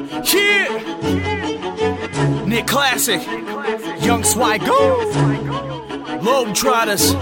Yeah. Nick Classic, Young Swagoo, Lobe Trotters.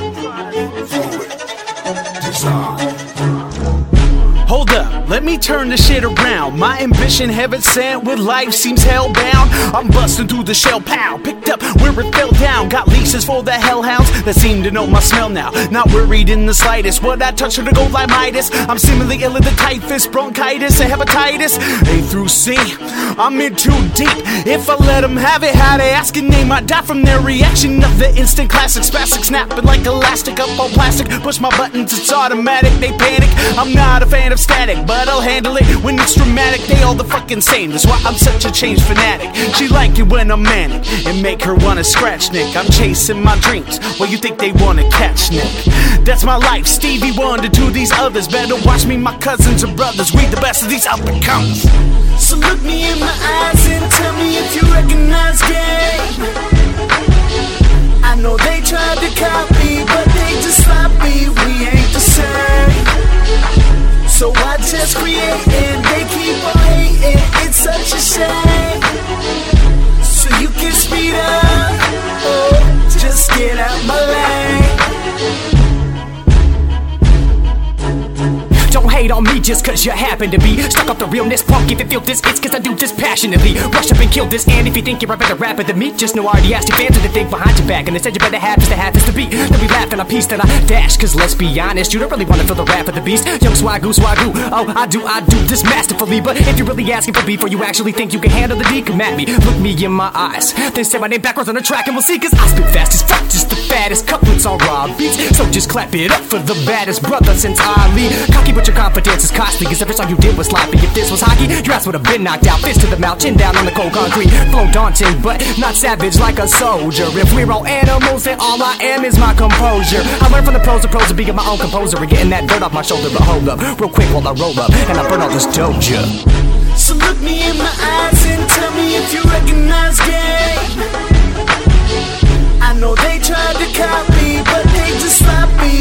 Hold up, let me turn this shit around. My ambition heaven sent with life seems hellbound. I'm busting through the shell, pow, picked up where it fell down. Got leashes for the hellhounds that seem to know my smell now. Not worried in the slightest, what I touch to go like Midas. I'm seemingly ill of the typhus, bronchitis, and hepatitis. A through C, I'm in too deep. If I let them have it, how they ask a name, I die from their reaction of the instant classic. Spastic, snapping like elastic up on plastic. Push my buttons, it's automatic, they panic. I'm not a fan of static, but I'll handle it when it's dramatic. They all the fucking same, that's why I'm such a change fanatic. She like it when I'm manic and make her wanna scratch Nick. I'm chasing my dreams, well you think they wanna catch Nick. That's my life, Stevie Wonder to these others. Better watch me, my cousins or brothers, we the best of these up and comers. So look me in my eyes and tell me if you recognize game. I know they tried to copy, but they just sloppy, we ain't the same. So I just create and they keep on hating, it's such a shame. So you can speed up, oh, just get out my lane. Don't hate on me just cause you happen to be stuck up the realness, punk. If you feel this, it's cause I do this passionately. Rush up and kill this, and if you think you're a better rapper than me, just know I already asked your fans to think behind your back, and they said you better have just to have this to beat. Then we laughed on a piece that I dash, cause let's be honest, you don't really wanna feel the rap of the beast. Young Swagoo, Swagoo, oh I do this masterfully. But if you're really asking for beef, or you actually think you can handle the D, come at me, look me in my eyes, then say my name backwards on the track and we'll see. Cause I spit fast as fuck, just the fattest couplets on raw beats. So just clap it up for the baddest brother since Ali. Cocky but your confidence is costly, cause every song you did was sloppy. If this was hockey, your ass would've been knocked out. Fist to the mouth, chin down on the cold concrete. Flow daunting, but not savage like a soldier. If we're all animals, then all I am is my composure. I learned from the pros of being my own composer and getting that dirt off my shoulder. But hold up, real quick while I roll up and I burn all this doja. So look me in my eyes and tell me if you recognize game. I know they tried to copy, but they just sloppy,